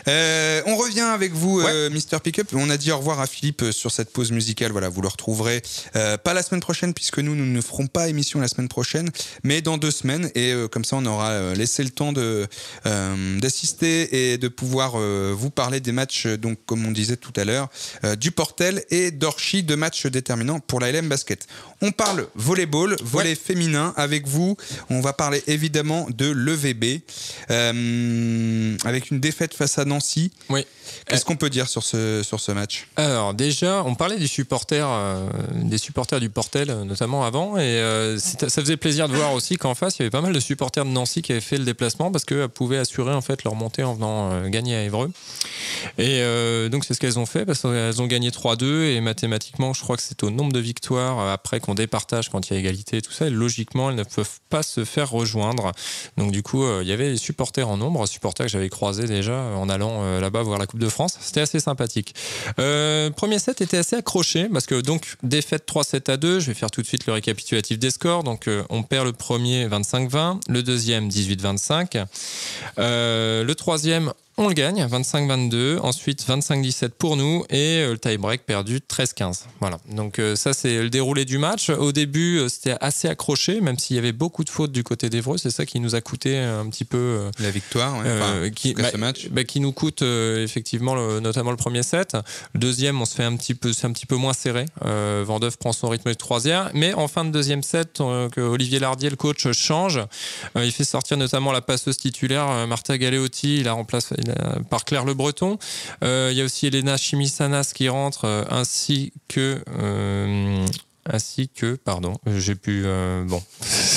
On revient avec vous, Mr. Pickup. On a dit au revoir à Philippe sur cette pause musicale. Voilà, vous le retrouverez pas la semaine prochaine, puisque nous ne ferons pas émission la semaine prochaine, mais dans 2 semaines. Et comme ça, on aura laissé le temps d'assister et de pouvoir vous parler des matchs, donc comme on disait tout à l'heure, du Portel et d'Orchy, 2 matchs déterminants pour la LM Basket. On parle volleyball, volley féminin avec vous. On va parler évidemment de l'EVB avec une défaite face à Nancy. Oui. Qu'est-ce qu'on peut dire sur ce match ? Alors déjà, on parlait des supporters du Portel notamment avant, et ça faisait plaisir de voir aussi qu'en face il y avait pas mal de supporters de Nancy qui avaient fait le déplacement parce qu'elles pouvaient assurer en fait leur montée en venant gagner à Évreux. Et donc c'est ce qu'elles ont fait parce qu'elles ont gagné 3-2 et mathématiquement je crois que c'est au nombre de victoires après qu'on départage quand il y a égalité et tout ça, et logiquement elles ne peuvent pas se faire rejoindre. Donc du coup il y avait les supporters en nombre, supporters que j'avais croisés déjà en allant là-bas voir la Coupe de France. C'était assez sympathique. Premier set était assez accroché parce que donc défaite 3-7-2. Je vais faire tout de suite le récapitulatif des scores. Donc on perd le premier 25-20, le deuxième 18-25, le troisième on le gagne, 25-22, ensuite 25-17 pour nous et le tie-break perdu 13-15. Voilà, donc ça c'est le déroulé du match. Au début c'était assez accroché, même s'il y avait beaucoup de fautes du côté d'Évreux, c'est ça qui nous a coûté un petit peu... la victoire, ce match. Qui nous coûte effectivement notamment le premier set. Le deuxième c'est un petit peu moins serré. Vandeuve prend son rythme de troisième, mais en fin de deuxième set, Olivier Lardier, le coach, change. Il fait sortir notamment la passeuse titulaire, Martha Galeotti, il la remplace par Claire Le Breton. Il y a aussi Elena Chimisanas qui rentre, ainsi que pardon, j'ai pu bon.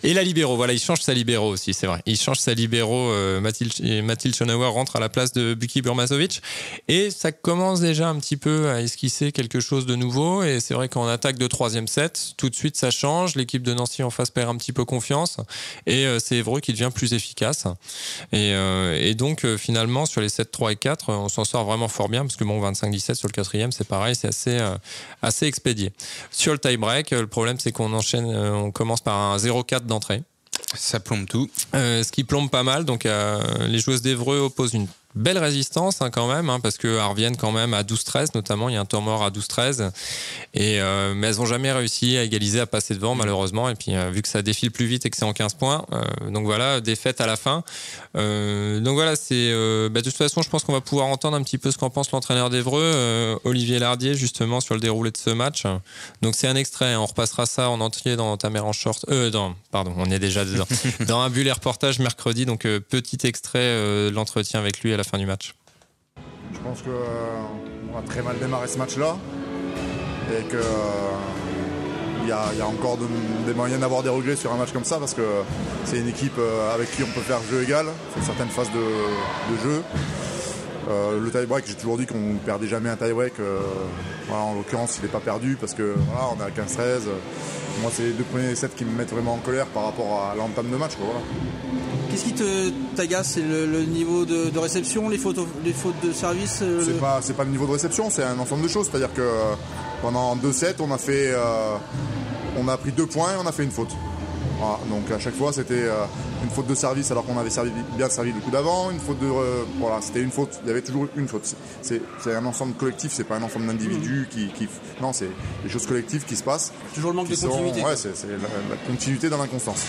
Et la libéro, voilà, il change sa libéro aussi, c'est vrai. Il change sa libéro, Mathilde Schonauer rentre à la place de Buki Burmazovic. Et ça commence déjà un petit peu à esquisser quelque chose de nouveau. Et c'est vrai qu'en attaque de 3e set, tout de suite ça change. L'équipe de Nancy en face perd un petit peu confiance. Et c'est Évreux qui devient plus efficace. Et donc finalement, sur les 7-3 et 4, on s'en sort vraiment fort bien. Parce que bon, 25-17 sur le 4e, c'est pareil, c'est assez expédié. Sur le tie-break, le problème c'est qu'on enchaîne, on commence par un 0-4 d'entrée. Ça plombe tout. Ce qui plombe pas mal. Donc les joueuses d'Évreux opposent une belle résistance quand même, parce qu'elles reviennent quand même à 12-13 notamment. Il y a un temps mort à 12-13. Mais elles n'ont jamais réussi à égaliser, à passer devant malheureusement. Et puis vu que ça défile plus vite et que c'est en 15 points, donc voilà, défaite à la fin. Donc voilà, c'est de toute façon, je pense qu'on va pouvoir entendre un petit peu ce qu'en pense l'entraîneur d'Évreux, Olivier Lardier, justement sur le déroulé de ce match. Donc c'est un extrait, on repassera ça en entier dans Ta mère en short. On est déjà dedans. Dans un bullet reportage mercredi. Donc petit extrait de l'entretien avec lui à la fin du match. Je pense qu'on a très mal démarré ce match-là et qu'il y a encore des moyens d'avoir des regrets sur un match comme ça parce que c'est une équipe avec qui on peut faire jeu égal sur certaines phases de jeu. Le tie-break, j'ai toujours dit qu'on ne perdait jamais un tie-break. En l'occurrence, il n'est pas perdu parce que voilà, on est à 15-13. Moi, c'est les 2 premiers sets qui me mettent vraiment en colère par rapport à l'entame de match. Voilà. Qu'est-ce qui t'agace? C'est le niveau de réception, les fautes de service C'est pas le niveau de réception, c'est un ensemble de choses. C'est-à-dire que pendant 2 sets, on a pris 2 points et on a fait une faute. Voilà, donc à chaque fois, c'était une faute de service alors qu'on avait bien servi le coup d'avant. Une faute c'était une faute. Il y avait toujours une faute. C'est un ensemble collectif, c'est pas un ensemble d'individus Non, c'est des choses collectives qui se passent. Toujours le manque de continuité. Ouais, c'est la continuité dans l'inconstance.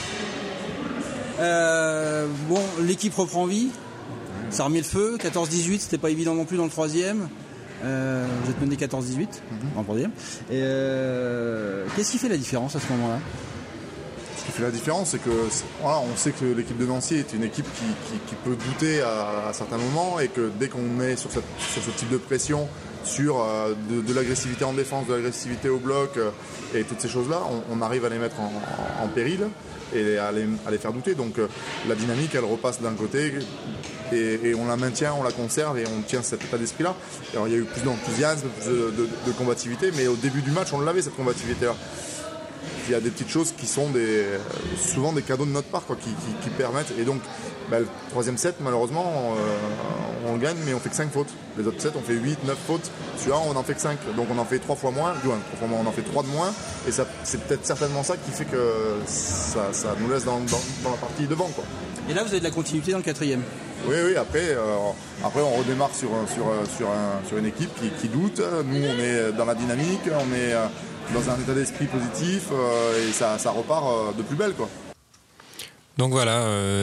L'équipe reprend vie. Ça remet le feu. 14-18, c'était pas évident non plus dans le 3e. Vous êtes mené 14-18 en 3e. Qu'est-ce qui fait la différence à ce moment-là? Ce qui fait la différence, c'est que on sait que l'équipe de Nancy est une équipe qui peut douter à certains moments et que dès qu'on est sur ce type de pression, sur de l'agressivité en défense, de l'agressivité au bloc et toutes ces choses-là, on arrive à les mettre en péril et à les faire douter. Donc la dynamique, elle repasse d'un côté et on la maintient, on la conserve et on tient cet état d'esprit-là. Alors il y a eu plus d'enthousiasme, plus de combativité, mais au début du match, on l'avait cette combativité-là. Il y a des petites choses qui sont souvent des cadeaux de notre part qui permettent. Et donc, le 3e set, malheureusement, on le gagne, mais on fait que 5 fautes. Les autres sets, on fait 8, 9 fautes. Celui-là, on en fait que 5. Donc, on en fait 3 fois moins. On en fait 3 de moins. Et c'est peut-être certainement ça qui fait que ça nous laisse dans la partie devant, quoi. Et là, vous avez de la continuité dans le 4e. Oui. Après, on redémarre sur une équipe qui doute. Nous, on est dans la dynamique. On est dans un état d'esprit positif et ça repart de plus belle, quoi. Donc voilà,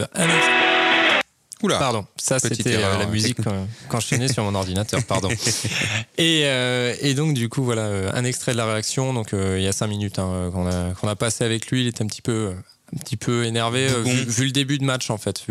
Oula, pardon, ça c'était la musique qu'enchaînait sur mon ordinateur, pardon. Et donc du coup voilà, un extrait de la réaction. Donc il y a 5 minutes qu'on a passé avec lui. Il était un petit peu énervé vu le début de match en fait,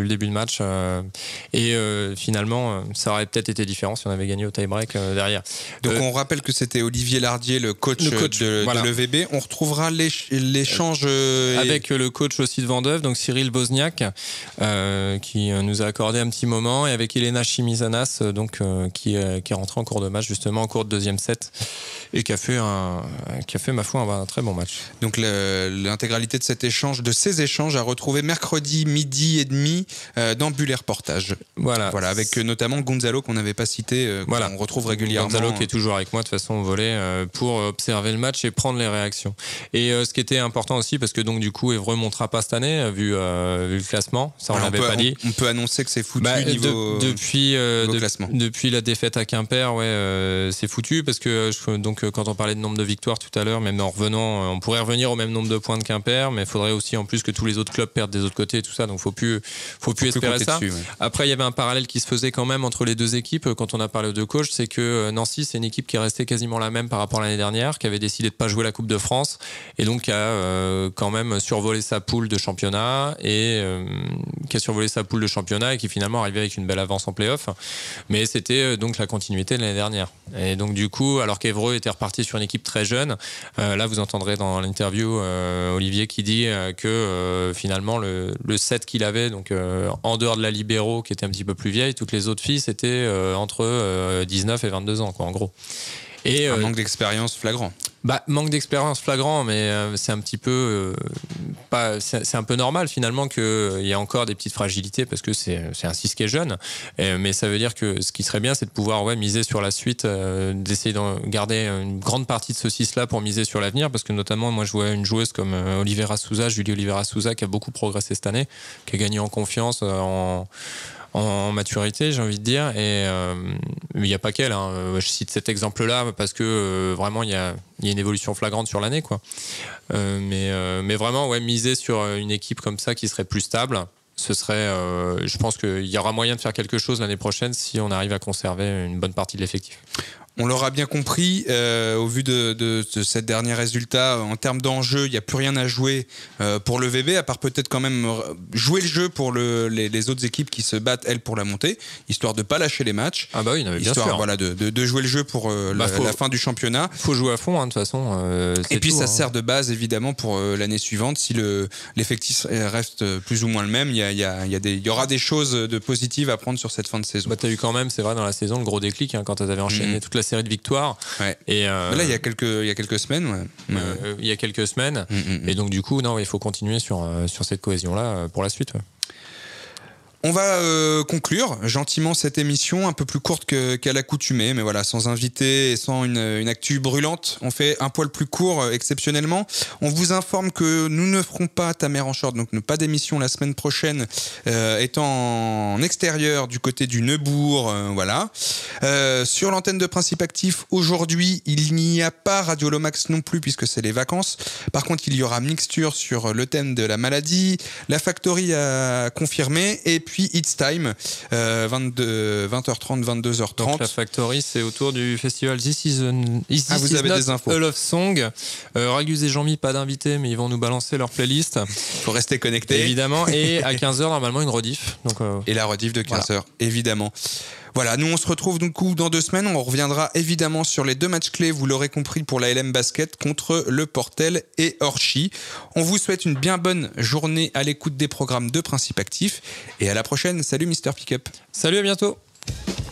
finalement ça aurait peut-être été différent si on avait gagné au tie-break derrière. Donc on rappelle que c'était Olivier Lardier, le coach de l'EVB. On retrouvera l'échange avec le coach aussi de Vandeuve, donc Cyril Bosniak, qui nous a accordé un petit moment, et avec Elena Chimizanas, donc qui est rentrée en cours de match justement en cours de 2e set et qui a fait ma foi un très bon match. Donc l'intégralité de cet échange, de ces échanges, à retrouver mercredi midi et demi dans Bullet Reportage. Voilà, avec notamment Gonzalo qu'on n'avait pas cité, on retrouve régulièrement. Gonzalo qui est toujours avec moi de façon au volet pour observer le match et prendre les réactions. Et ce qui était important aussi, parce que donc du coup Évreux montera pas cette année vu le classement, ça on l'avait pas dit. On peut annoncer que c'est foutu niveau classement. Depuis la défaite à Quimper, c'est foutu parce que quand on parlait de nombre de victoires tout à l'heure, même en revenant, on pourrait revenir au même nombre de points de Quimper, mais il faudrait aussi en plus que tous les autres clubs perdent des autres côtés et tout ça, donc faut plus espérer ça. Dessus, ouais. Après, il y avait un parallèle qui se faisait quand même entre les deux équipes quand on a parlé aux deux coachs, c'est que Nancy, c'est une équipe qui est restée quasiment la même par rapport à l'année dernière, qui avait décidé de pas jouer la Coupe de France et donc qui a quand même survolé sa poule de championnat et qui finalement arrivait avec une belle avance en play-off. Mais c'était donc la continuité de l'année dernière. Et donc du coup, alors qu'Évreux était reparti sur une équipe très jeune, là vous entendrez dans l'interview Olivier qui dit que que finalement le set qu'il avait, donc en dehors de la libéro qui était un petit peu plus vieille, toutes les autres filles c'était entre 19 et 22 ans, quoi, en gros. Et un manque d'expérience flagrant. Manque d'expérience flagrant, mais c'est un petit peu c'est un peu normal finalement qu'il y a encore des petites fragilités parce que c'est un 6 qui est jeune. Mais ça veut dire que ce qui serait bien, c'est de pouvoir miser sur la suite, d'essayer de garder une grande partie de ce 6-là pour miser sur l'avenir, parce que notamment moi je vois une joueuse comme Julie Olivera Souza qui a beaucoup progressé cette année, qui a gagné en confiance, en maturité, j'ai envie de dire, et il n'y a pas qu'elle, hein. Je cite cet exemple-là parce que vraiment il y a une évolution flagrante sur l'année, quoi. Mais vraiment, miser sur une équipe comme ça qui serait plus stable, ce serait, je pense qu'il y aura moyen de faire quelque chose l'année prochaine si on arrive à conserver une bonne partie de l'effectif. On l'aura bien compris, au vu de cette dernier résultat, en termes d'enjeu, il n'y a plus rien à jouer pour le VB, à part peut-être quand même jouer le jeu pour les autres équipes qui se battent, elles, pour la montée, histoire de ne pas lâcher les matchs. Ah bah oui, bien histoire, sûr. Voilà, de jouer le jeu pour la fin du championnat. Il faut jouer à fond, de toute façon. Et puis ça sert de base, évidemment, pour l'année suivante. Si l'effectif reste plus ou moins le même, il y aura des choses de positives à prendre sur cette fin de saison. T'as eu quand même, c'est vrai, dans la saison, le gros déclic, quand tu avais enchaîné toute la série de victoires. Ouais. Et là, il y a quelques semaines. Il y a quelques semaines. Et donc, du coup, il faut continuer sur cette cohésion-là pour la suite. Ouais. On va conclure gentiment cette émission, un peu plus courte qu'à l'accoutumée, mais voilà, sans invité et sans une actu brûlante. On fait un poil plus court exceptionnellement. On vous informe que nous ne ferons pas Ta mère en short, donc pas d'émission la semaine prochaine, étant en extérieur du côté du Neubourg, voilà. Sur l'antenne de Principe Actif, aujourd'hui, il n'y a pas Radio Lomax non plus, puisque c'est les vacances. Par contre, il y aura Mixture sur le thème de la maladie. La Factory a confirmé, et puis It's Time, 20h30, 22h30. Donc la Factory, c'est autour du festival This Is vous avez des infos. A Love Song. Ragus et Jean-Mi, pas d'invités, mais ils vont nous balancer leur playlist. Faut rester connecté. Évidemment. Et à 15h, normalement, une rediff. Donc, et la rediff de 15h, voilà. Évidemment. Voilà, nous on se retrouve donc dans 2 semaines. On reviendra évidemment sur les 2 matchs clés, vous l'aurez compris, pour la LM Basket contre le Portel et Orchy. On vous souhaite une bien bonne journée à l'écoute des programmes de Principe Actif. Et à la prochaine. Salut Mister Pickup. Salut, à bientôt.